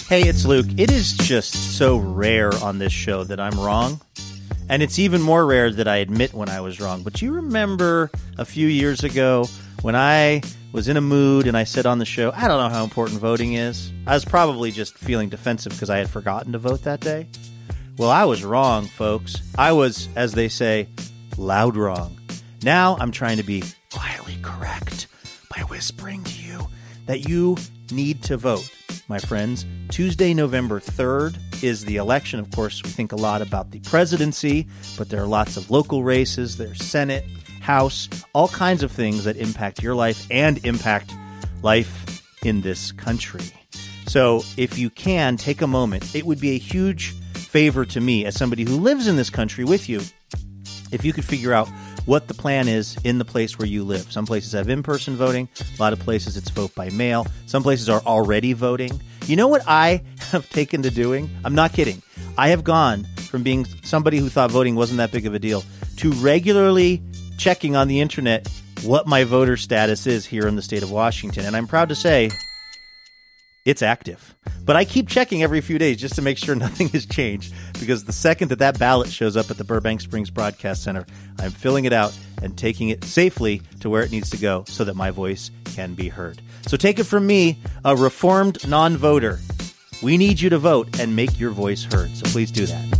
Hey, it's Luke. It is just so rare on this show that I'm wrong. And it's even more rare that I admit when I was wrong. But you remember a few years ago when I was in a mood and I said on the show, I don't know how important voting is. I was probably just feeling defensive because I had forgotten to vote that day. Well, I was wrong, folks. I was, as they say, loud wrong. Now I'm trying to be quietly correct by whispering to you that you need to vote. My friends, Tuesday, November 3rd is the election. Of course, we think a lot about the presidency, but there are lots of local races. There's Senate, House, all kinds of things that impact your life and impact life in this country. So if you can, take a moment. It would be a huge favor to me as somebody who lives in this country with you if you could figure out what the plan is in the place where you live. Some places have in-person voting. A lot of places it's vote by mail. Some places are already voting. You know what I have taken to doing? I'm not kidding. I have gone from being somebody who thought voting wasn't that big of a deal to regularly checking on the internet what my voter status is here in the state of Washington. And I'm proud to say it's active. But I keep checking every few days just to make sure nothing has changed, because the second that ballot shows up at the Burbank Springs Broadcast Center, I'm filling it out and taking it safely to where it needs to go so that my voice can be heard. So take it from me, a reformed non-voter. We need you to vote and make your voice heard. So please do that.